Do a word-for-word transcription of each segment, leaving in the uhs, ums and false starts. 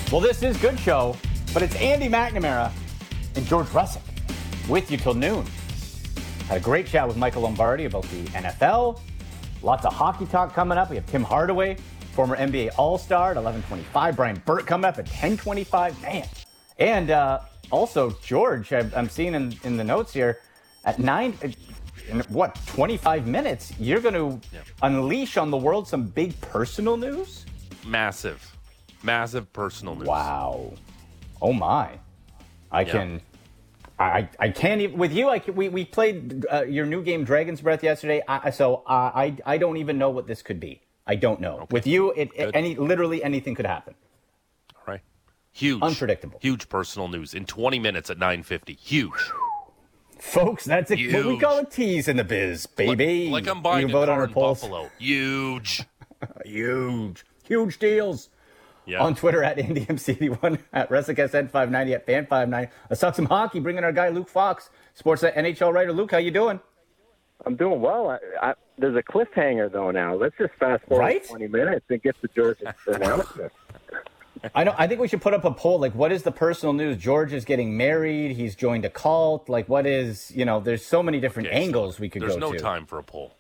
Well, this is Good Show, but it's Andy McNamara and George Russick with you till noon. Had a great chat with Michael Lombardi about the N F L. Lots of hockey talk coming up. We have Tim Hardaway, former N B A All-Star at eleven twenty-five. Brian Burt coming up at ten twenty-five. Man. And uh, also, George, I'm seeing in, in the notes here, at nine, in what, twenty-five minutes, you're going to yeah. unleash on the world some big personal news? Massive. Massive personal news. Wow. Oh, my. I yeah. can... I, I can't even... With you, I can, we, we played uh, your new game, Dragon's Breath, yesterday, I, so uh, I I don't even know what this could be. I don't know. Okay. With you, it, it any literally anything could happen. All right. Huge. Unpredictable. Huge personal news in twenty minutes at nine fifty. Huge. Folks, that's a, what we call a tease in the biz, baby. Like, like I'm buying a car in Buffalo. Huge. Huge. Huge deals. Yeah. On Twitter at Andy M C D one, at Russick S N five ninety, at Fan five ninety. Let's talk some hockey. Bring in our guy, Luke Fox, Sportsnet N H L writer. Luke, how you doing? I'm doing well. I, I, there's a cliffhanger, though, now. Let's just fast forward right? twenty minutes and get to George's announcement. I know. I think we should put up a poll. Like, what is the personal news? George is getting married. He's joined a cult. Like, what is, you know, there's so many different okay, angles so we could go to. There's no time for a poll.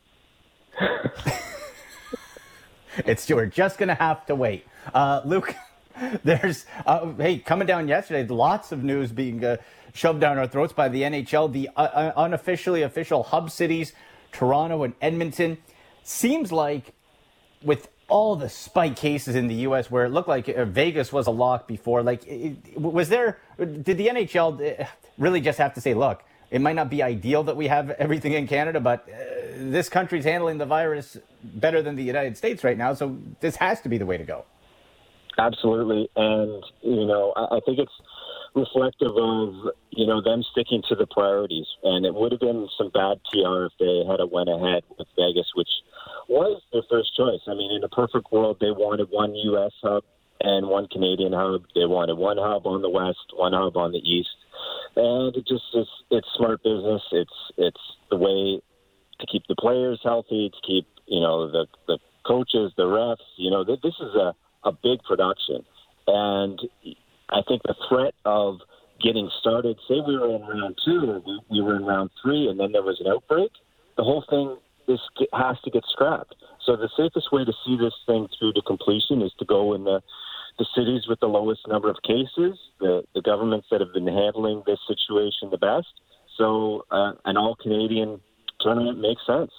It's, we're just going to have to wait. Uh, Luke, there's, uh, hey, coming down yesterday, lots of news being uh, shoved down our throats by the N H L. The uh, unofficially official hub cities, Toronto and Edmonton. Seems like with all the spike cases in the U S where it looked like uh, Vegas was a lock before, like, it, was there, did the N H L really just have to say, look, it might not be ideal that we have everything in Canada, but uh, this country's handling the virus better than the United States right now, so this has to be the way to go. Absolutely. And, you know, I, I think it's reflective of, you know, them sticking to the priorities. And it would have been some bad P R if they had a went ahead with Vegas, which was their first choice. I mean, in a perfect world, they wanted one U S hub and one Canadian hub. They wanted one hub on the west, one hub on the east. And it just is, it's smart business. It's it's the way to keep the players healthy, to keep, you know, the, the coaches, the refs. You know, this is a, a big production. And I think the threat of getting started, say we were in round two or we, we were in round three and then there was an outbreak, the whole thing is, has to get scrapped. So the safest way to see this thing through to completion is to go in the the cities with the lowest number of cases, the, the governments that have been handling this situation the best. So uh, an all-Canadian tournament makes sense.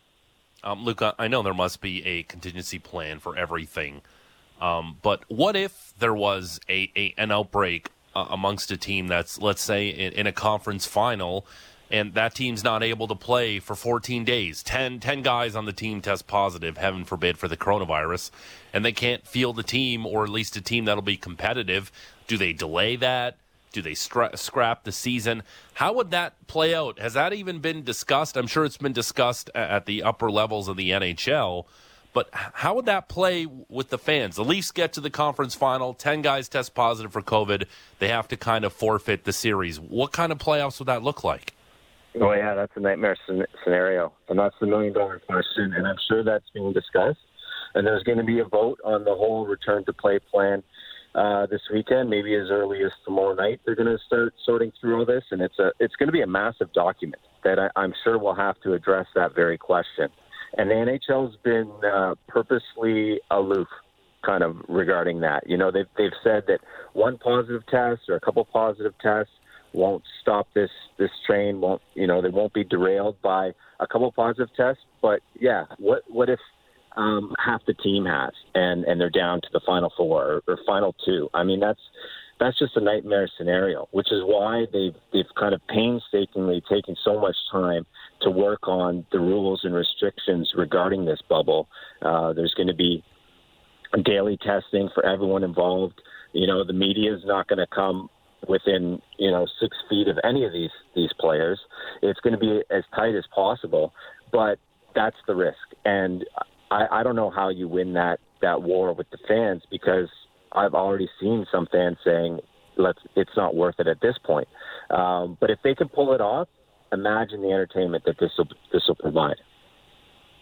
Um, Luke, I know there must be a contingency plan for everything, um, but what if there was a, a an outbreak uh, amongst a team that's, let's say, in, in a conference final, and that team's not able to play for fourteen days. ten, ten guys on the team test positive, heaven forbid, for the coronavirus, and they can't field a team, or at least a team that'll be competitive. Do they delay that? Do they stra- scrap the season? How would that play out? Has that even been discussed? I'm sure it's been discussed at the upper levels of the N H L, but how would that play with the fans? The Leafs get to the conference final, ten guys test positive for COVID. They have to kind of forfeit the series. What kind of playoffs would that look like? Oh, yeah, that's a nightmare scenario. And that's the million-dollar question, and I'm sure that's being discussed. And there's going to be a vote on the whole return-to-play plan uh, this weekend, maybe as early as tomorrow night. They're going to start sorting through all this, and it's a it's going to be a massive document that I, I'm sure will have to address that very question. And the N H L's been uh, purposely aloof kind of regarding that. You know, they've, they've said that one positive test or a couple positive tests won't stop this this train, won't, you know, they won't be derailed by a couple positive tests. But yeah, what what if um, half the team has and, and they're down to the final four or, or final two? I mean, that's that's just a nightmare scenario, which is why they've they've kind of painstakingly taken so much time to work on the rules and restrictions regarding this bubble. Uh, there's going to be daily testing for everyone involved. You know, the media is not going to come within, you know, six feet of any of these these players. It's going to be as tight as possible, but that's the risk. And I, I don't know how you win that, that war with the fans, because I've already seen some fans saying, "Let's, it's not worth it at this point." Um, but if they can pull it off, imagine the entertainment that this will this will provide.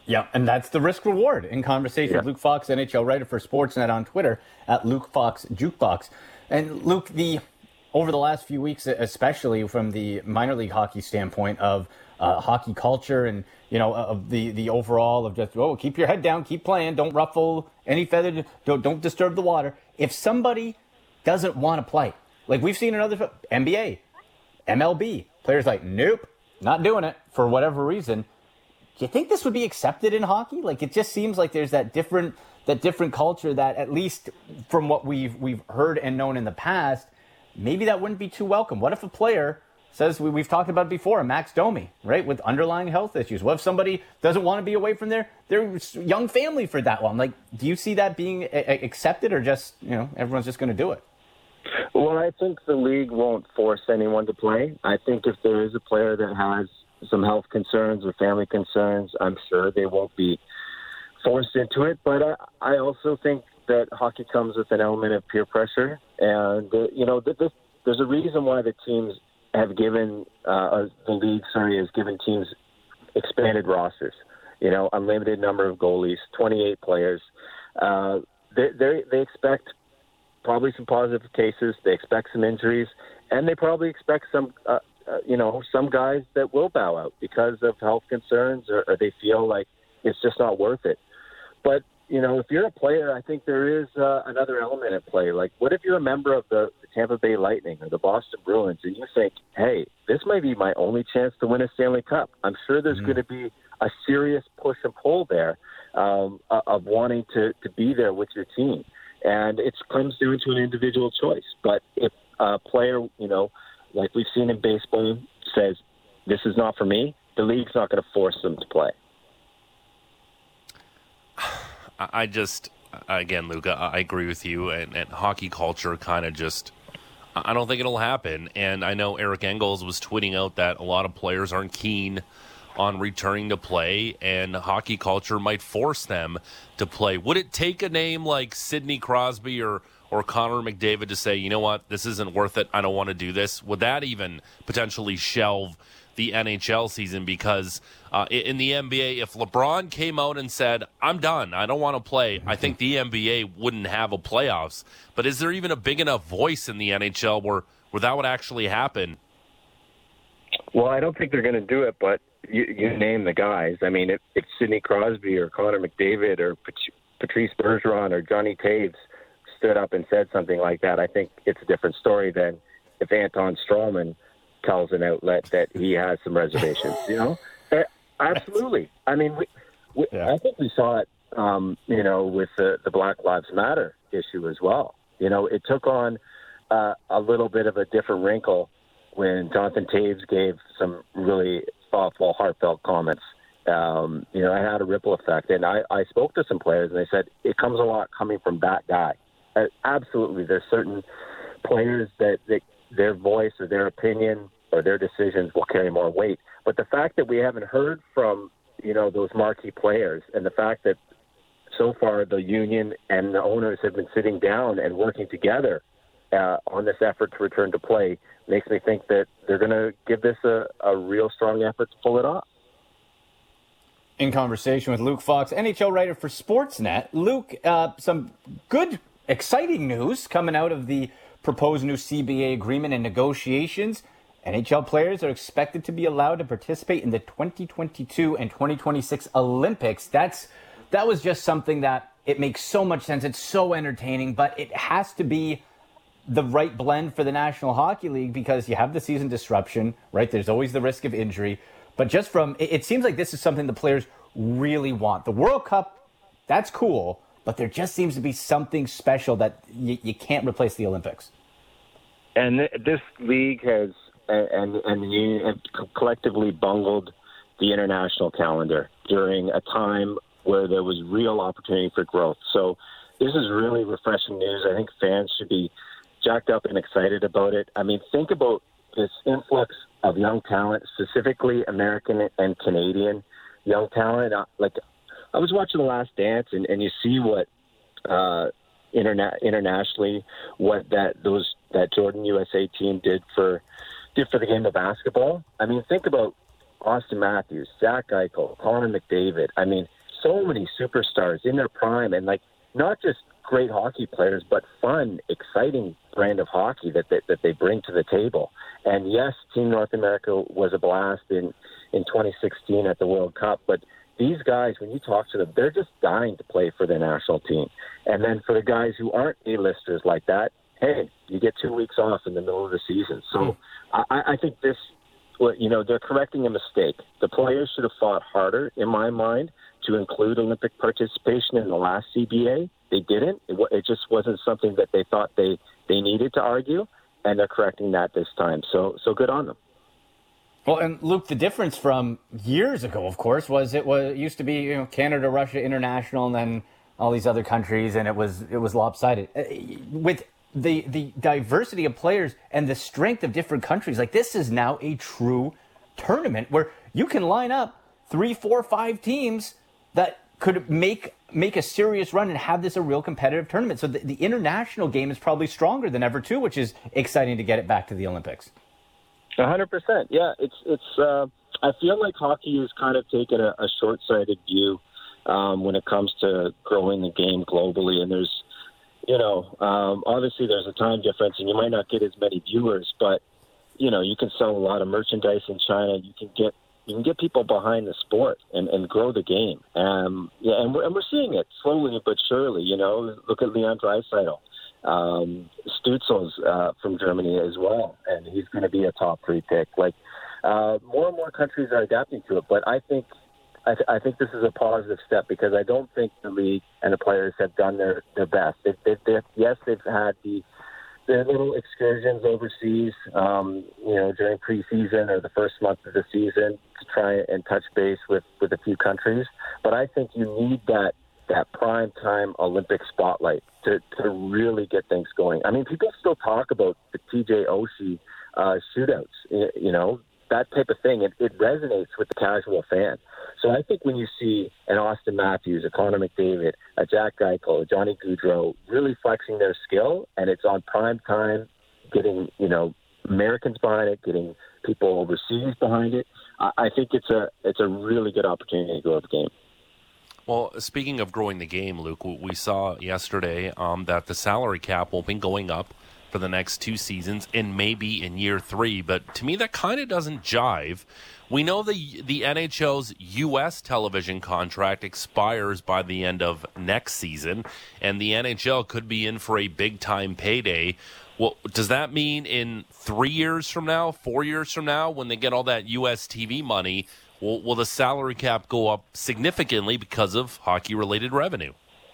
Yeah, and that's the risk reward in conversation Yeah. with Luke Fox, N H L writer for Sportsnet on Twitter at Luke Fox Jukebox. And Luke, the over the last few weeks, especially from the minor league hockey standpoint of uh, hockey culture and you know of the the overall of just oh keep your head down, keep playing, don't ruffle any feather, don't don't disturb the water. If somebody doesn't want to play, like we've seen in other N B A, M L B, players like nope, not doing it for whatever reason. Do you think this would be accepted in hockey? Like it just seems like there's that different that different culture that at least from what we've we've heard and known in the past, maybe that wouldn't be too welcome. What if a player says we, we've talked about it before, Max Domi, right, with underlying health issues? What if somebody doesn't want to be away from their their young family for that long? Like, do you see that being a- a- accepted, or just you know everyone's just going to do it? Well, I think the league won't force anyone to play. I think if there is a player that has some health concerns or family concerns, I'm sure they won't be forced into it. But I, I also think that hockey comes with an element of peer pressure. And, uh, you know, th- th- there's a reason why the teams have given, uh, the league, sorry, has given teams expanded rosters. You know, unlimited number of goalies, twenty-eight players. Uh, they, they, they expect probably some positive cases. They expect some injuries. And they probably expect some, uh, uh, you know, some guys that will bow out because of health concerns or, or they feel like it's just not worth it. But, you know, if you're a player, I think there is uh, another element at play. Like, what if you're a member of the, the Tampa Bay Lightning or the Boston Bruins and you think, hey, this might be my only chance to win a Stanley Cup? I'm sure there's mm-hmm. going to be a serious push and pull there um, of wanting to, to be there with your team. And it comes down to an individual choice. But if a player, you know, like we've seen in baseball, says, this is not for me, the league's not going to force them to play. I just, again, Luke, I agree with you, and, and hockey culture kind of just, I don't think it'll happen. And I know Eric Engels was tweeting out that a lot of players aren't keen on returning to play, and hockey culture might force them to play. Would it take a name like Sidney Crosby or or Connor McDavid to say, you know what, this isn't worth it, I don't want to do this? Would that even potentially shelve the N H L season? Because uh, in the N B A, if LeBron came out and said, I'm done, I don't want to play, I think the N B A wouldn't have a playoffs. But is there even a big enough voice in the N H L where, where that would actually happen? Well, I don't think they're going to do it, but you, you name the guys. I mean, if, if Sidney Crosby or Connor McDavid or Pat- Patrice Bergeron or Johnny Taves stood up and said something like that, I think it's a different story than if Anton Strawman tells an outlet that he has some reservations, you know? Uh, absolutely. I mean, we, we, yeah. I think we saw it, um, you know, with the, the Black Lives Matter issue as well. You know, it took on uh, a little bit of a different wrinkle when Jonathan Taves gave some really thoughtful, heartfelt comments. Um, you know, it had a ripple effect. And I, I spoke to some players, and they said it comes a lot coming from that guy. Uh, absolutely. There's certain players that, that their voice or their opinion or their decisions will carry more weight. But the fact that we haven't heard from, you know, those marquee players, and the fact that so far the union and the owners have been sitting down and working together uh, on this effort to return to play makes me think that they're going to give this a, a real strong effort to pull it off. In conversation with Luke Fox, N H L writer for Sportsnet. Luke, uh, some good, exciting news coming out of the proposed new C B A agreement and negotiations. N H L players are expected to be allowed to participate in the twenty twenty-two and twenty twenty-six Olympics. That's that was just something that it makes so much sense. It's so entertaining, but it has to be the right blend for the National Hockey League because you have the season disruption, right? There's always the risk of injury. But just from, it, it seems like this is something the players really want. The World Cup, that's cool, but there just seems to be something special that you, you can't replace the Olympics. And th- this league has, and, and the union have collectively bungled the international calendar during a time where there was real opportunity for growth. So this is really refreshing news. I think fans should be jacked up and excited about it. I mean, think about this influx of young talent, specifically American and Canadian young talent. Like, I was watching The Last Dance, and, and you see what uh, interna- internationally what that those that Jordan U S A team did for did for the game of basketball. I mean, think about Austin Matthews, Zach Eichel, Connor McDavid. I mean, so many superstars in their prime, and like not just great hockey players, but fun, exciting brand of hockey that they, that they bring to the table. And yes, Team North America was a blast in, in twenty sixteen at the World Cup, but these guys, when you talk to them, they're just dying to play for their national team. And then for the guys who aren't A-listers like that, hey, you get two weeks off in the middle of the season. So I, I think this, you know, they're correcting a mistake. The players should have fought harder, in my mind, to include Olympic participation in the last C B A. They didn't. It, it just wasn't something that they thought they, they needed to argue, and they're correcting that this time. So so good on them. Well, and Luke, the difference from years ago, of course, was it was it used to be you know Canada, Russia, international, and then all these other countries, and it was it was lopsided. With the the diversity of players and the strength of different countries, like this is now a true tournament where you can line up three, four, five teams that could make make a serious run and have this a real competitive tournament. So the, the international game is probably stronger than ever too, which is exciting to get it back to the Olympics. A hundred percent. Yeah, it's it's. Uh, I feel like hockey has kind of taken a, a short-sighted view um, when it comes to growing the game globally. And there's, you know, um, obviously there's a time difference, and you might not get as many viewers, but you know, you can sell a lot of merchandise in China. You can get you can get people behind the sport and, and grow the game. Um, yeah, and we're, and we're seeing it slowly but surely. You know, look at Leon Draisaitl. Um, Stutzel's uh, from Germany as well, and he's going to be a top three pick. Like uh, more and more countries are adapting to it, but I think I, th- I think this is a positive step because I don't think the league and the players have done their, their best. They've, they've, they've, yes, they've had the their little excursions overseas, um, you know, during preseason or the first month of the season to try and touch base with, with a few countries. But I think you need that that prime time Olympic spotlight to, to really get things going. I mean, people still talk about the T J Oshie uh, shootouts, you know, that type of thing. It, it resonates with the casual fan. So I think when you see an Austin Matthews, a Connor McDavid, a Jack Eichel, a Johnny Gaudreau really flexing their skill, and it's on prime time, getting, you know, Americans behind it, getting people overseas behind it, I, I think it's a it's a really good opportunity to grow the game. Well, speaking of growing the game, Luke, we saw yesterday um, that the salary cap will be going up for the next two seasons and maybe in year three. But to me, that kind of doesn't jive. We know the the N H L's U S television contract expires by the end of next season, and the N H L could be in for a big-time payday. Well, does that mean in three years from now, four years from now, when they get all that U S T V money, Will, will the salary cap go up significantly because of hockey-related revenue?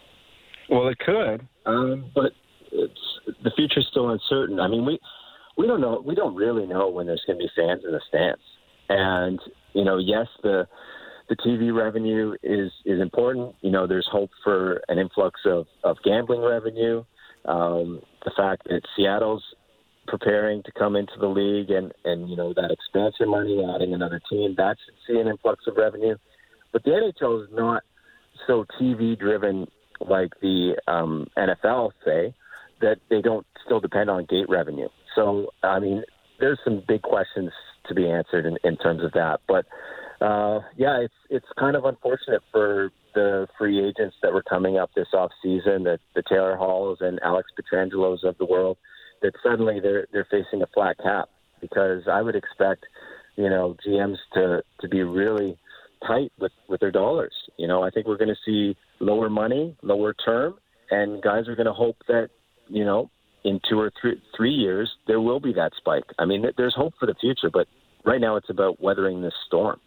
Well, it could, um, but it's, the future's still uncertain. I mean, we we don't know. We don't really know when there's going to be fans in the stands. And you know, yes, the the T V revenue is is important. You know, there's hope for an influx of, of gambling revenue. Um, the fact that Seattle's preparing to come into the league and, and, you know, that expansion money, adding another team, that should see an influx of revenue. But the N H L is not so T V-driven like the um, N F L, say, that they don't still depend on gate revenue. So, I mean, there's some big questions to be answered in, in terms of that. But, uh, yeah, it's it's kind of unfortunate for the free agents that were coming up this offseason, the, the Taylor Halls and Alex Petrangelos of the world, that suddenly they're they're facing a flat cap, because I would expect, you know, G Ms to, to be really tight with, with their dollars. You know, I think we're going to see lower money, lower term, and guys are going to hope that, you know, in two or three three years there will be that spike. I mean, there's hope for the future, but right now it's about weathering this storm.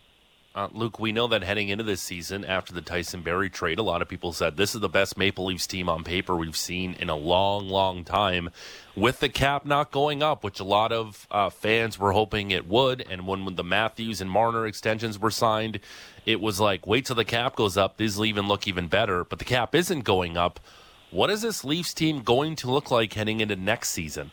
Uh, Luke, we know that heading into this season, after the Tyson Barrie trade, a lot of people said this is the best Maple Leafs team on paper we've seen in a long, long time. With the cap not going up, which a lot of uh, fans were hoping it would, and when, when the Matthews and Marner extensions were signed, it was like, wait till the cap goes up, these will even look even better. But the cap isn't going up. What is this Leafs team going to look like heading into next season?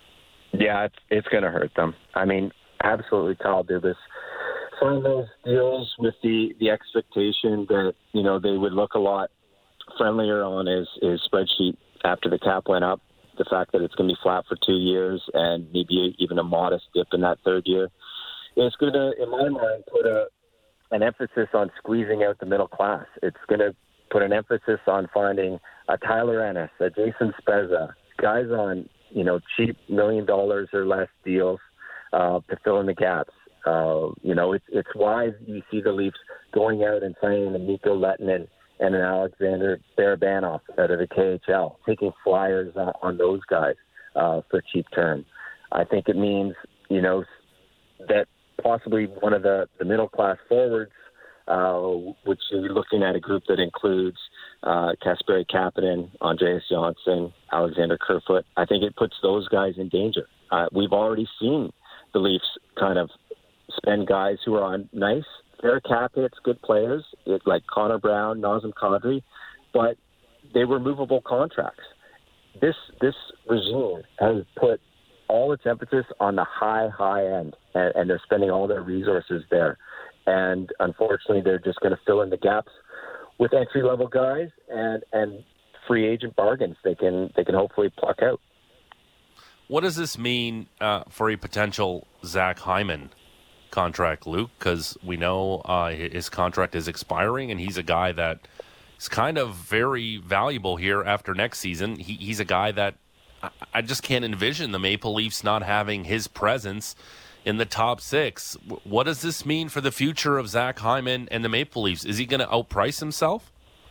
Yeah, it's, it's going to hurt them. I mean, absolutely, Kyle Dubas signed those deals with the, the expectation that, you know, they would look a lot friendlier on his, his spreadsheet after the cap went up. The fact that it's going to be flat for two years and maybe even a modest dip in that third year, it's going to, in my mind, put a an emphasis on squeezing out the middle class. It's going to put an emphasis on finding a Tyler Ennis, a Jason Spezza, guys on, you know, cheap million dollars or less deals uh, to fill in the gaps. Uh, you know, it's it's why you see the Leafs going out and signing a Mikko Lehtinen and an Alexander Barabanov out of the K H L, taking flyers on, on those guys uh, for cheap terms. I think it means, you know, that possibly one of the, the middle-class forwards, uh, which you're looking at a group that includes uh, Kasperi Kapanen, Andreas Johnsson, Alexander Kerfoot. I think it puts those guys in danger. Uh, we've already seen the Leafs kind of spend guys who are on nice, fair cap hits, good players, like Connor Brown, Nazem Kadri, but they were movable contracts. This this regime has put all its emphasis on the high, high end, and, and they're spending all their resources there. And unfortunately, they're just going to fill in the gaps with entry-level guys and, and free agent bargains they can they can hopefully pluck out. What does this mean uh, for a potential Zach Hyman contract, Luke? Because we know uh, his contract is expiring, and he's a guy that is kind of very valuable here after next season. He, he's a guy that I, I just can't envision the Maple Leafs not having his presence in the top six. What does this mean for the future of Zach Hyman and the Maple Leafs? Is he going to outprice himself?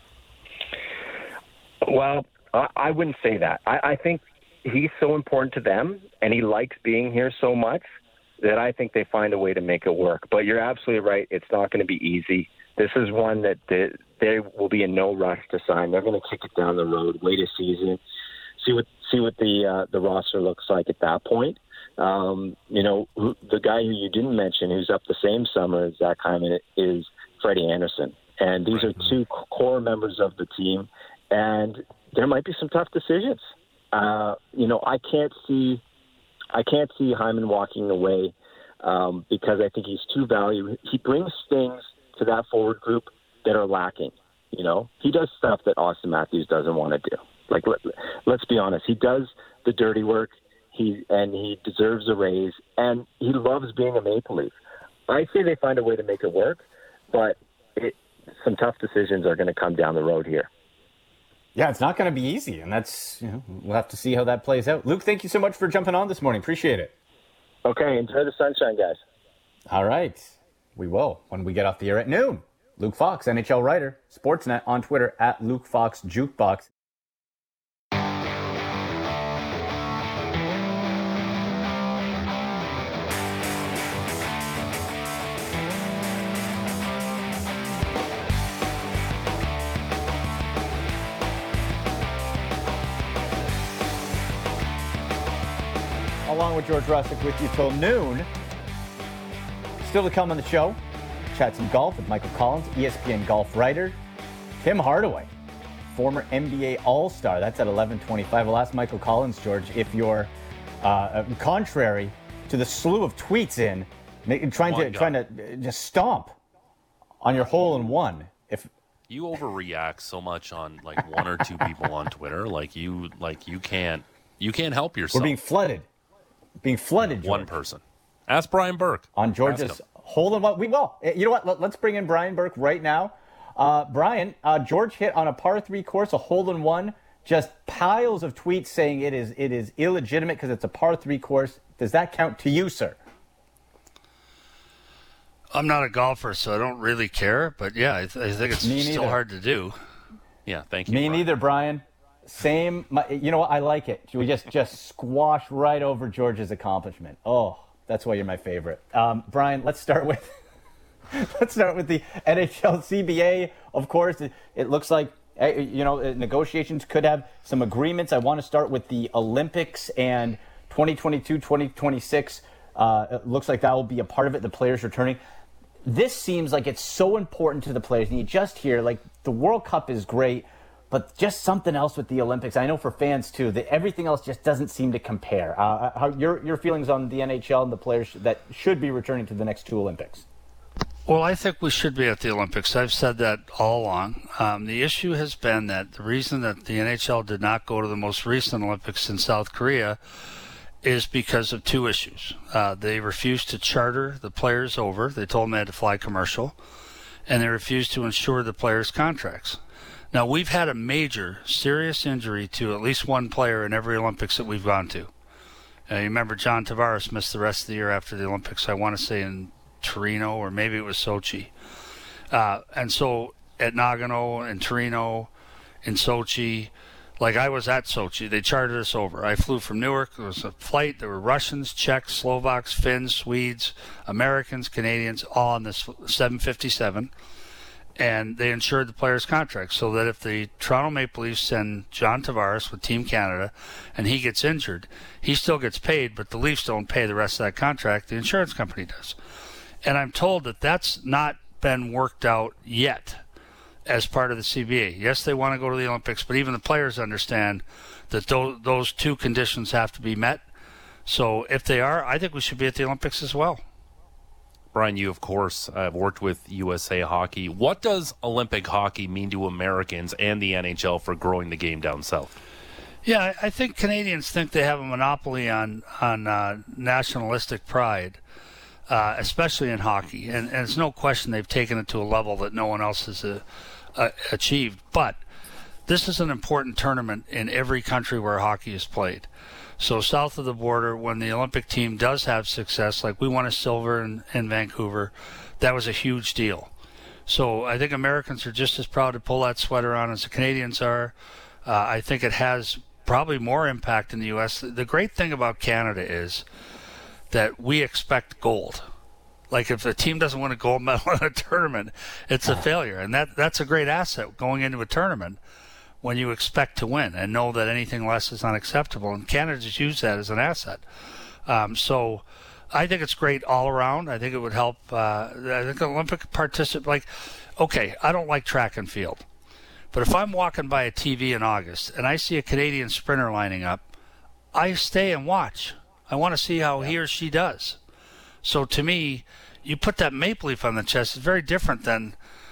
Well, I wouldn't say that. I, I think he's so important to them, and he likes being here so much that I think they find a way to make it work. But you're absolutely right. It's not going to be easy. This is one that they, they will be in no rush to sign. They're going to kick it down the road, wait a season, see what see what the uh, the roster looks like at that point. Um, you know, who, the guy who you didn't mention, who's up the same summer as Zach Hyman, is Freddie Anderson. And these are two core members of the team, and there might be some tough decisions. Uh, you know, I can't see, I can't see Hyman walking away um, because I think he's too valuable. He brings things to that forward group that are lacking. You know, he does stuff that Austin Matthews doesn't want to do. Like, let, let's be honest, he does the dirty work. He and he deserves a raise, and he loves being a Maple Leaf. I say they find a way to make it work, but it, some tough decisions are going to come down the road here. Yeah, it's not going to be easy, and that's, you know, we'll have to see how that plays out. Luke, thank you so much for jumping on this morning. Appreciate it. Okay, enjoy the sunshine, guys. All right, we will when we get off the air at noon. Luke Fox, N H L writer, Sportsnet on Twitter at Luke Fox Jukebox. Along with George Russick with you till noon. Still to come on the show, chat some golf with Michael Collins, E S P N golf writer. Tim Hardaway, former N B A All-Star. That's at eleven twenty-five. We'll ask Michael Collins, George, if you're uh, contrary to the slew of tweets in, trying to trying to just stomp on your hole in one. If you overreact so much on like one or two people on Twitter, like you like you can't you can't help yourself. We're being flooded. Being flooded, George. One person. Ask Brian Burke. On George's hole in one. We will. You know what? Let, let's bring in Brian Burke right now. Uh, Brian, uh, George hit on a par three course, a hole in one. Just piles of tweets saying it is it is illegitimate because it's a par three course. Does that count to you, sir? I'm not a golfer, so I don't really care. But yeah, I, th- I think it's Me still neither. hard to do. Yeah, thank you. Me Brian. neither, Brian. Same. My, you know what? I like it. We just just squash right over George's accomplishment. Oh, that's why you're my favorite. Um, Brian, let's start with let's start with the N H L C B A. Of course, it, it looks like you know negotiations could have some agreements. I want to start with the Olympics and twenty twenty-two twenty twenty-six. Uh, it looks like that will be a part of it. The players returning. This seems like it's so important to the players. And you just hear like the World Cup is great. But just something else with the Olympics. I know for fans, too, that everything else just doesn't seem to compare. Uh, how your your feelings on the N H L and the players that should be returning to the next two Olympics? Well, I think we should be at the Olympics. I've said that all along. Um, the issue has been that the reason that the N H L did not go to the most recent Olympics in South Korea is because of two issues. Uh, they refused to charter the players over. They told them they had to fly commercial. and they refuse to insure the players' contracts. Now, we've had a major, serious injury to at least one player in every Olympics that we've gone to. Uh, you remember John Tavares missed the rest of the year after the Olympics, I want to say in Torino, or maybe it was Sochi. Uh, and so at Nagano and Torino, in Sochi, like I was at Sochi, they chartered us over. I flew from Newark. There was a flight. There were Russians, Czechs, Slovaks, Finns, Swedes, Americans, Canadians, all on this seven fifty-seven. And they insured the players' contracts so that if the Toronto Maple Leafs send John Tavares with Team Canada and he gets injured, he still gets paid, but the Leafs don't pay the rest of that contract. The insurance company does. And I'm told that that's not been worked out yet as part of the C B A. Yes, they want to go to the Olympics, but even the players understand that those, those two conditions have to be met. So if they are, I think we should be at the Olympics as well. Brian, you, of course, have worked with U S A Hockey. What does Olympic hockey mean to Americans and the N H L for growing the game down south? Yeah, I think Canadians think they have a monopoly on, on uh, nationalistic pride, uh, especially in hockey. And, and it's no question they've taken it to a level that no one else has uh, uh, achieved. But this is an important tournament in every country where hockey is played. So south of the border, when the Olympic team does have success, like we won a silver in, in Vancouver, that was a huge deal. So I think Americans are just as proud to pull that sweater on as the Canadians are. Uh, I think it has probably more impact in the U S. The great thing about Canada is that we expect gold. Like if a team doesn't win a gold medal in a tournament, it's a failure. And that that's a great asset going into a tournament when you expect to win and know that anything less is unacceptable. And Canada's used that as an asset. Um, so I think it's great all around. I think it would help. Uh, I think Olympic participant, like, okay, I don't like track and field. But if I'm walking by a T V in August and I see a Canadian sprinter lining up, I stay and watch. I want to see how yeah. he or she does. So to me, you put that maple leaf on the chest, it's very different than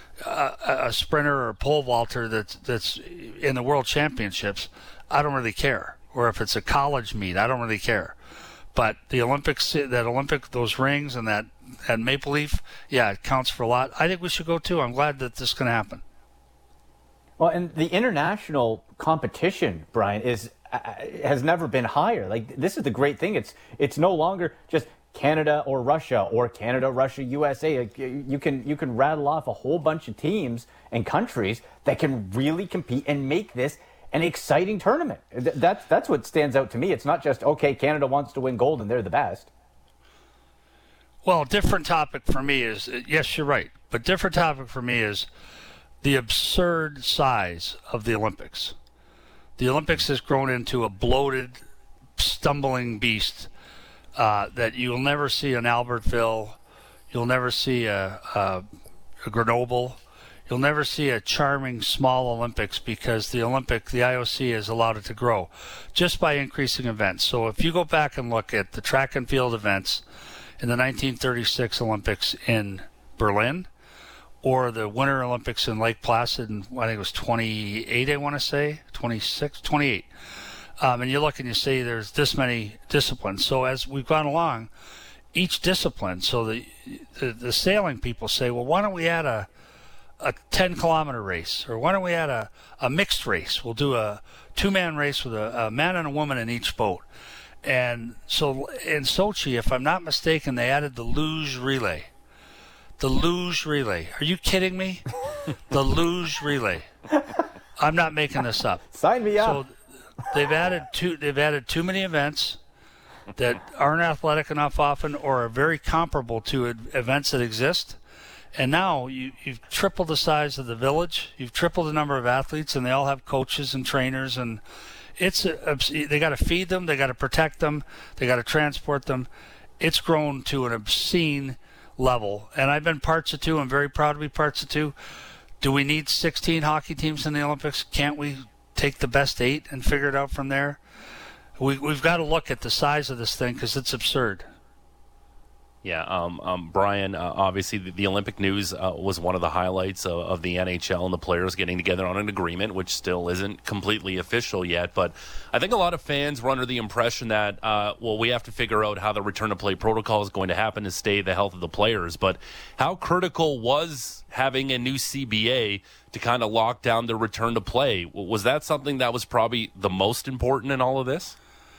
a, a sprinter or a pole vaulter that's, that's in the World Championships. I don't really care. Or if it's a college meet, I don't really care. But the Olympics, that Olympic, those rings and that, that maple leaf, yeah, it counts for a lot. I think we should go too. I'm glad that this can happen. Well, and the international competition, Brian, is uh, has never been higher. Like, this is the great thing. It's it's no longer just Canada or Russia or Canada, Russia, U S A. Like, you can you can rattle off a whole bunch of teams and countries that can really compete and make this an exciting tournament. That's that's what stands out to me. It's not just, okay, Canada wants to win gold and they're the best. Well, different topic for me is, yes, you're right, but different topic for me is the absurd size of the Olympics. The Olympics has grown into a bloated, stumbling beast uh, that you'll never see in Albertville. You'll never see a, a, a Grenoble. You'll never see a charming small Olympics because the Olympic, the I O C has allowed it to grow just by increasing events. So if you go back and look at the track and field events in the nineteen thirty-six Olympics in Berlin, or the Winter Olympics in Lake Placid, in, I think it was twenty-eight, I want to say, twenty-six, twenty-eight. Um, and you look and you see there's this many disciplines. So as we've gone along, each discipline, so the the, the sailing people say, well, why don't we add a a ten-kilometer race, or why don't we add a, a mixed race? We'll do a two-man race with a, a man and a woman in each boat. And so in Sochi, if I'm not mistaken, they added the luge relay. The luge relay. Are you kidding me? The luge relay. I'm not making this up. Sign me up. So they've added two. They've added too many events that aren't athletic enough often, or are very comparable to events that exist. And now you, you've tripled the size of the village. You've tripled the number of athletes, and they all have coaches and trainers. And it's a, they got to feed them, they got to protect them, they got to transport them. It's grown to an obscene level, and I've been parts of two. I'm very proud to be parts of two. Do we need sixteen hockey teams in the Olympics? Can't we take the best eight and figure it out from there? We, we've got to look at the size of this thing because it's absurd. Yeah, um, um, Brian, uh, obviously the, the Olympic news uh, was one of the highlights of, of the N H L and the players getting together on an agreement, which still isn't completely official yet. But I think a lot of fans were under the impression that, uh, well, we have to figure out how the return-to-play protocol is going to happen to stay the health of the players. But how critical was having a new C B A to kind of lock down the return-to-play? Was that something that was probably the most important in all of this?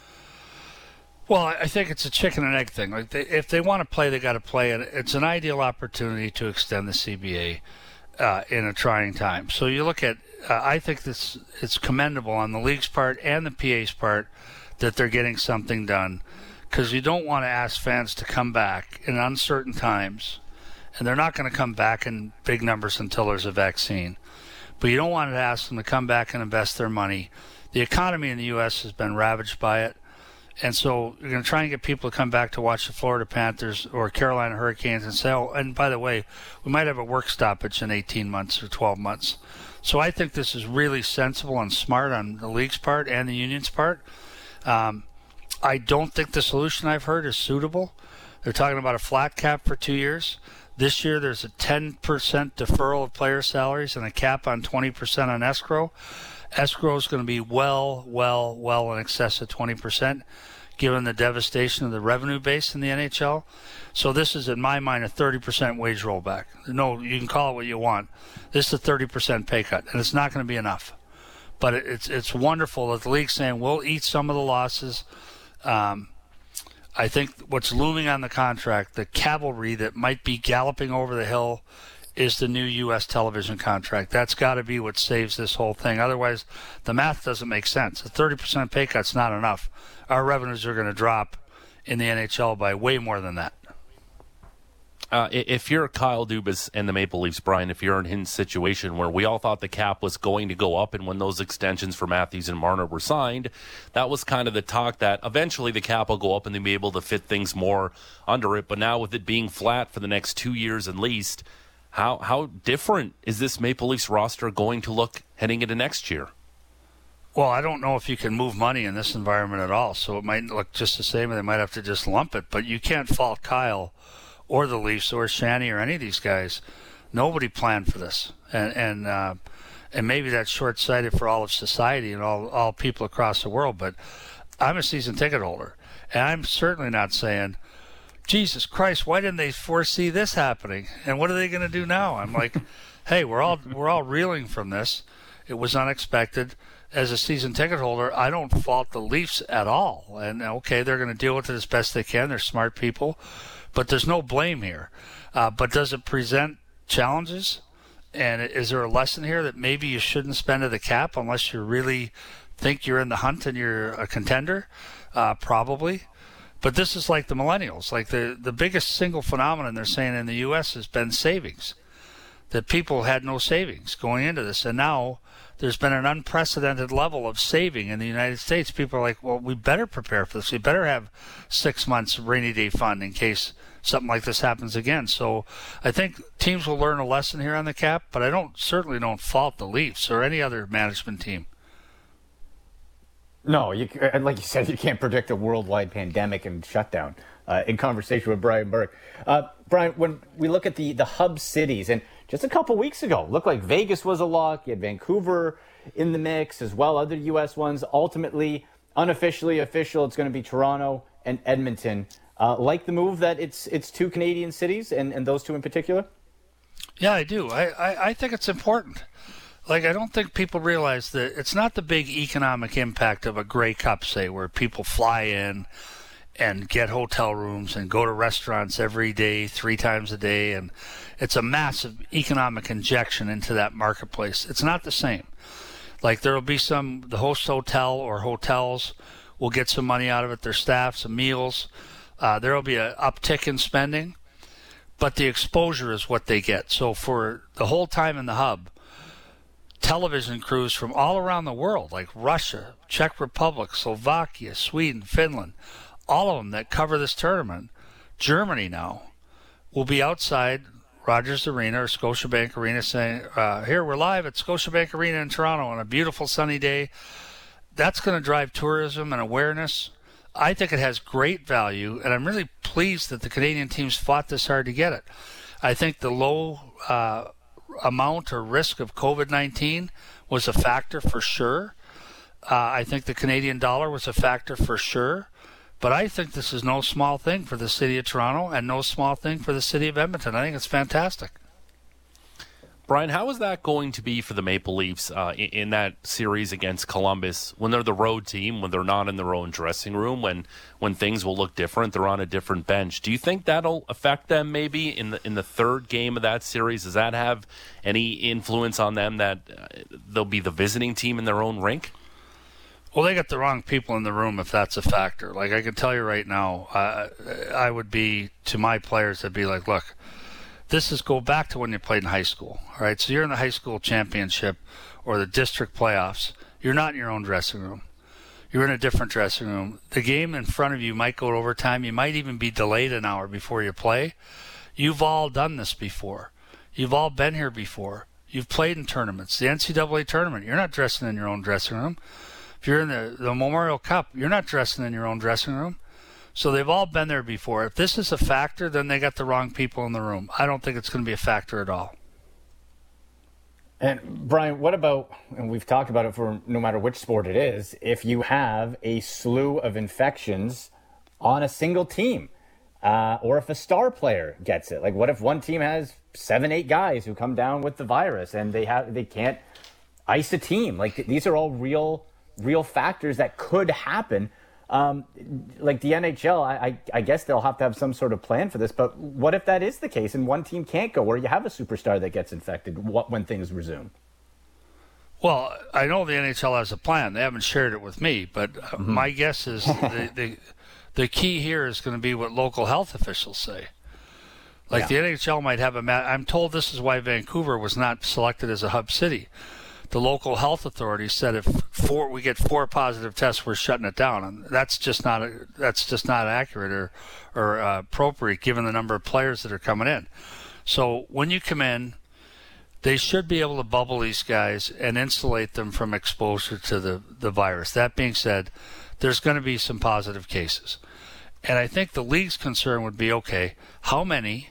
Well, I think it's a chicken and egg thing. Like, they, if they want to play, they got to play, and it's an ideal opportunity to extend the C B A uh, in a trying time. So you look at, uh, I think this it's commendable on the league's part and the P A's part that they're getting something done, because you don't want to ask fans to come back in uncertain times, and they're not going to come back in big numbers until there's a vaccine. But you don't want to ask them to come back and invest their money. The economy in the U S has been ravaged by it. And so you're going to try and get people to come back to watch the Florida Panthers or Carolina Hurricanes and say, oh, and by the way, we might have a work stoppage in eighteen months or twelve months. So I think this is really sensible and smart on the league's part and the union's part. Um, I don't think the solution I've heard is suitable. They're talking about a flat cap for two years. This year there's a ten percent deferral of player salaries and a cap on twenty percent on escrow. Escrow is going to be well, well, well in excess of twenty percent, given the devastation of the revenue base in the N H L. So this is, in my mind, a thirty percent wage rollback. No, you can call it what you want. This is a thirty percent pay cut, and it's not going to be enough. But it's it's wonderful that the league's saying we'll eat some of the losses. Um, I think what's looming on the contract, the cavalry that might be galloping over the hill, is the new U S television contract. That's got to be what saves this whole thing. Otherwise, the math doesn't make sense. A thirty percent pay cut's not enough. Our revenues are going to drop in the N H L by way more than that. Uh, if you're Kyle Dubas and the Maple Leafs, Brian, if you're in his situation where we all thought the cap was going to go up, and when those extensions for Matthews and Marner were signed, that was kind of the talk that eventually the cap will go up and they'll be able to fit things more under it. But now with it being flat for the next two years at least, How how different is this Maple Leafs roster going to look heading into next year? Well, I don't know if you can move money in this environment at all, so it might look just the same, and they might have to just lump it. But you can't fault Kyle or the Leafs or Shanny or any of these guys. Nobody planned for this, and and uh, and maybe that's short-sighted for all of society and all all people across the world. But I'm a season ticket holder, and I'm certainly not saying, Jesus Christ, why didn't they foresee this happening? And what are they going to do now? I'm like, hey, we're all we're all reeling from this. It was unexpected. As a season ticket holder, I don't fault the Leafs at all. And okay, they're going to deal with it as best they can. They're smart people, but there's no blame here. Uh, but does it present challenges? And is there a lesson here that maybe you shouldn't spend to the cap unless you really think you're in the hunt and you're a contender? Uh, probably. But this is like the millennials. Like the, the biggest single phenomenon they're saying in the U S has been savings. That people had no savings going into this. And now there's been an unprecedented level of saving in the United States. People are like, well, we better prepare for this. We better have six months rainy day fund in case something like this happens again. So I think teams will learn a lesson here on the cap, but I don't certainly don't fault the Leafs or any other management team. No, you, and like you said, you can't predict a worldwide pandemic and shutdown. Uh, in conversation with Brian Burke. Uh, Brian, when we look at the, the hub cities, and just a couple weeks ago, looked like Vegas was a lock. You had Vancouver in the mix as well, other U S ones. Ultimately, unofficially official, it's going to be Toronto and Edmonton. Uh, like the move that it's it's two Canadian cities, and, and those two in particular? Yeah, I do. I, I, I think it's important. Like, I don't think people realize that it's not the big economic impact of a Grey Cup, say, where people fly in and get hotel rooms and go to restaurants every day, three times a day, and it's a massive economic injection into that marketplace. It's not the same. Like, there will be some, the host hotel or hotels will get some money out of it, their staff, some meals. Uh, there will be an uptick in spending, but the exposure is what they get. So for the whole time in the hub, television crews from all around the world, like Russia, Czech Republic, Slovakia, Sweden, Finland, all of them that cover this tournament, Germany now, will be outside Rogers Arena or Scotiabank Arena saying, uh, here, we're live at Scotiabank Arena in Toronto on a beautiful sunny day. That's going to drive tourism and awareness. I think it has great value, and I'm really pleased that the Canadian teams fought this hard to get it. I think the low uh, amount or risk of COVID nineteen was a factor for sure. Uh, I think the Canadian dollar was a factor for sure. But I think this is no small thing for the city of Toronto and no small thing for the city of Edmonton. I think it's fantastic. Brian, how is that going to be for the Maple Leafs uh, in, in that series against Columbus when they're the road team, when they're not in their own dressing room, when when things will look different, they're on a different bench? Do you think that'll affect them maybe in the in the third game of that series? Does that have any influence on them that uh, they'll be the visiting team in their own rink? Well, they got the wrong people in the room if that's a factor. Like, I can tell you right now, uh, I would be, to my players, I'd be like, look, this is go back to when you played in high school, all right? So you're in the high school championship or the district playoffs. You're not in your own dressing room. You're in a different dressing room. The game in front of you might go to overtime. You might even be delayed an hour before you play. You've all done this before. You've all been here before. You've played in tournaments. The N C double A tournament, you're not dressing in your own dressing room. If you're in the, the Memorial Cup, you're not dressing in your own dressing room. So they've all been there before. If this is a factor, then they got the wrong people in the room. I don't think it's going to be a factor at all. And Brian, what about, and we've talked about it for no matter which sport it is, if you have a slew of infections on a single team, uh, or if a star player gets it? Like, what if one team has seven, eight guys who come down with the virus and they have they can't ice a team? Like, these are all real real factors that could happen. Um, like the N H L, I, I, I guess they'll have to have some sort of plan for this, but what if that is the case and one team can't go, or you have a superstar that gets infected what, when things resume? Well, I know the N H L has a plan. They haven't shared it with me, but mm-hmm. my guess is the, the, the key here is going to be what local health officials say. Like yeah. the N H L might have a ma- I'm told this is why Vancouver was not selected as a hub city. The local health authorities said if four we get four positive tests, we're shutting it down, and that's just not a, that's just not accurate or or uh, appropriate given the number of players that are coming in. So when you come in, they should be able to bubble these guys and insulate them from exposure to the, the virus. That being said, there's going to be some positive cases, and I think the league's concern would be, okay, how many,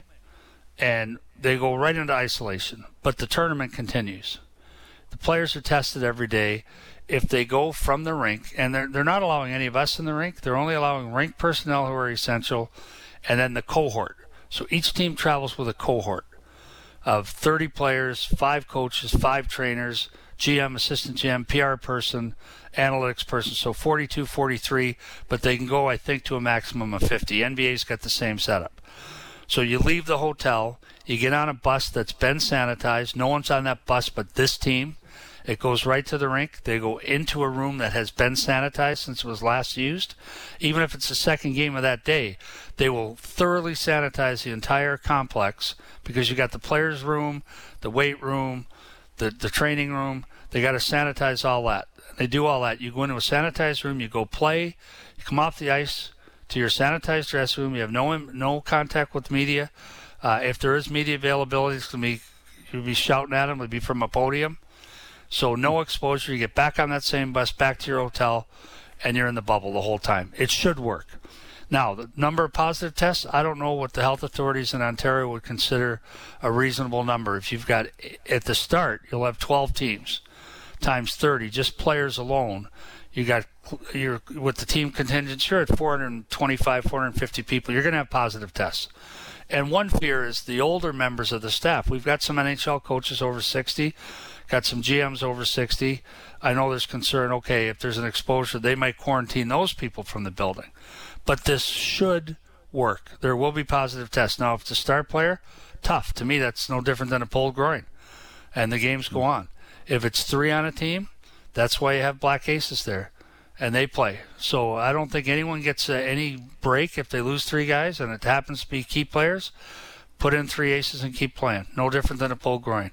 and they go right into isolation, but the tournament continues. The players are tested every day. If they go from the rink, and they're they're not allowing any of us in the rink, they're only allowing rink personnel who are essential, and then the cohort. So each team travels with a cohort of thirty players, five coaches, five trainers, G M, assistant G M, P R person, analytics person, so forty-two, forty-three, but they can go, I think, to a maximum of fifty. N B A's got the same setup. So you leave the hotel, you get on a bus that's been sanitized, no one's on that bus but this team. It goes right to the rink. They go into a room that has been sanitized since it was last used. Even if it's the second game of that day, they will thoroughly sanitize the entire complex because you got the players' room, the weight room, the, the training room. They got to sanitize all that. They do all that. You go into a sanitized room, you go play, you come off the ice to your sanitized dressing room. You have no no contact with media. Uh, if there is media availability, it's going to be, you'll be shouting at them. It'll be from a podium. So no exposure. You get back on that same bus, back to your hotel, and you're in the bubble the whole time. It should work. Now, the number of positive tests, I don't know what the health authorities in Ontario would consider a reasonable number. If you've got, at the start, you'll have twelve teams times thirty, just players alone. You got, you're with the team contingent, you're at four hundred twenty-five, four hundred fifty people. You're going to have positive tests. And one fear is the older members of the staff. We've got some N H L coaches over sixty. Got some G Ms over sixty. I know there's concern, okay, if there's an exposure, they might quarantine those people from the building. But this should work. There will be positive tests. Now, if it's a star player, tough. To me, that's no different than a pulled groin. And the games go on. If it's three on a team, that's why you have black aces there. And they play. So I don't think anyone gets uh, any break if they lose three guys, and it happens to be key players. Put in three aces and keep playing. No different than a pulled groin.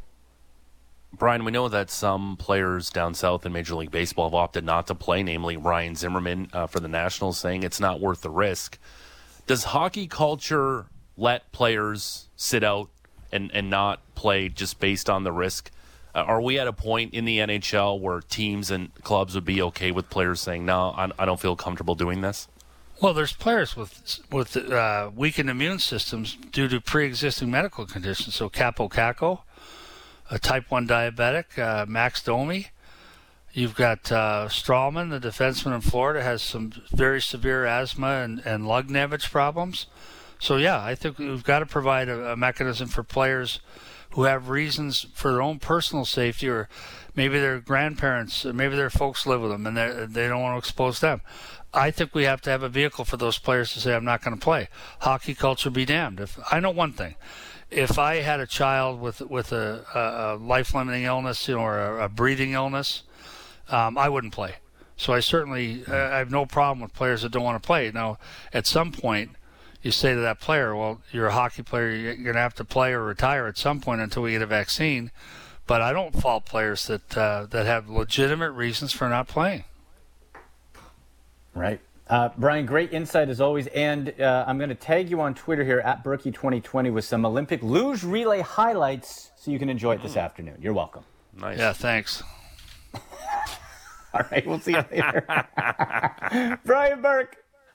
Brian, we know that some players down south in Major League Baseball have opted not to play, namely Ryan Zimmerman uh, for the Nationals, saying it's not worth the risk. Does hockey culture let players sit out and, and not play just based on the risk? Uh, are we at a point in the N H L where teams and clubs would be okay with players saying, no, I, I don't feel comfortable doing this? Well, there's players with with uh, weakened immune systems due to pre-existing medical conditions. So Capo Caco, a type one diabetic, uh, Max Domi. You've got uh, Strawman, the defenseman in Florida, has some very severe asthma and, and lung damage problems. So, yeah, I think we've got to provide a, a mechanism for players who have reasons for their own personal safety, or maybe their grandparents, or maybe their folks live with them and they don't want to expose them. I think we have to have a vehicle for those players to say, I'm not going to play. Hockey culture be damned. If I know one thing. If I had a child with with a, a, a life-limiting illness, you know, or a, a breathing illness, um, I wouldn't play. So I certainly uh, I have no problem with players that don't want to play. Now, at some point, you say to that player, well, you're a hockey player, you're going to have to play or retire at some point until we get a vaccine. But I don't fault players that uh, that have legitimate reasons for not playing. Right. Uh, Brian, great insight as always. And uh, I'm going to tag you on Twitter here at Berkey twenty twenty with some Olympic luge relay highlights so you can enjoy it this afternoon. You're welcome. Nice. Yeah, thanks. All right, we'll see you later. Brian Burke,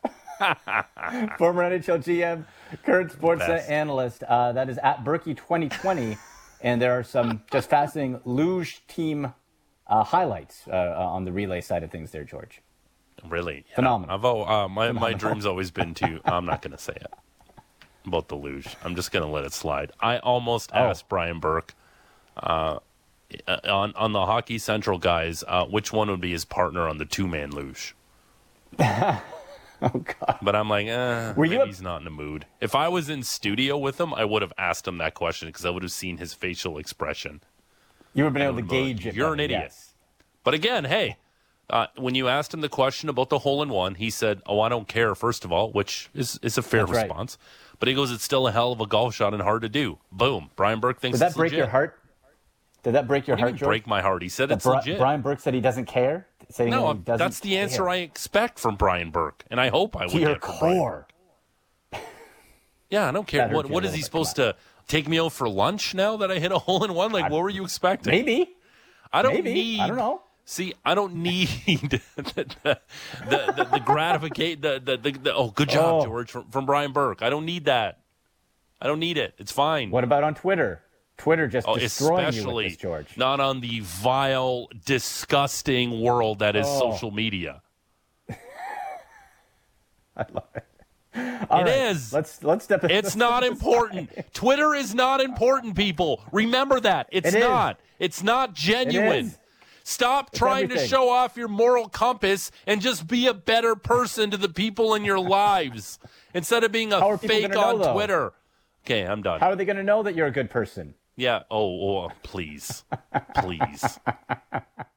former N H L G M, current Sportsnet analyst. Uh, that is at Berkey twenty twenty. And there are some just fascinating luge team uh, highlights uh, on the relay side of things there, George. Really? Yeah. Phenomenal. I've, uh, my, my dream's always been to, I'm not going to say it, about the luge. I'm just going to let it slide. I almost Oh. asked Brian Burke uh, on, on the Hockey Central guys, uh, which one would be his partner on the two-man luge. Oh, God. But I'm like, eh, Were you maybe a- he's not in the mood. If I was in studio with him, I would have asked him that question because I would have seen his facial expression. You would have been able to would've been like, gauge it. "You're an better, idiot." yes. But again, hey, uh, when you asked him the question about the hole-in-one, he said, oh, I don't care, first of all, which is, is a fair That's right. response. But he goes, it's still a hell of a golf shot and hard to do. Boom. Brian Burke thinks Did that it's break legit. your heart? Did that break your What do you heart, mean George? break my heart? He said That it's Bri- legit. Brian Burke said he doesn't care? Saying no, he I'm- doesn't that's the answer care. I expect from Brian Burke, and I hope I would To your get from Brian core. Burke. Yeah, I don't care. That hurt What you a What is little he bit, supposed come to take me out for lunch now that I hit a hole-in-one? Like, what were you expecting? Maybe. I don't Maybe. need. I don't know. See, I don't need the the, the, the, the gratification. The, the, the, the oh, good job, Oh. George, from, from Brian Burke. I don't need that. I don't need it. It's fine. What about on Twitter? Twitter just oh, destroying you especially with this, George. not on the vile, disgusting world that is Oh. social media. I love it. All It right, is. Let's let's step. It's not important. Twitter is not important, people. Remember that. It's It is. not. It's not genuine. is. Stop trying to everything. show off your moral compass and just be a better person to the people in your lives instead of being How a are people fake gonna know, on though? Twitter. Okay, I'm done. How are they going to know that you're a good person? Yeah. Oh, oh please. Please.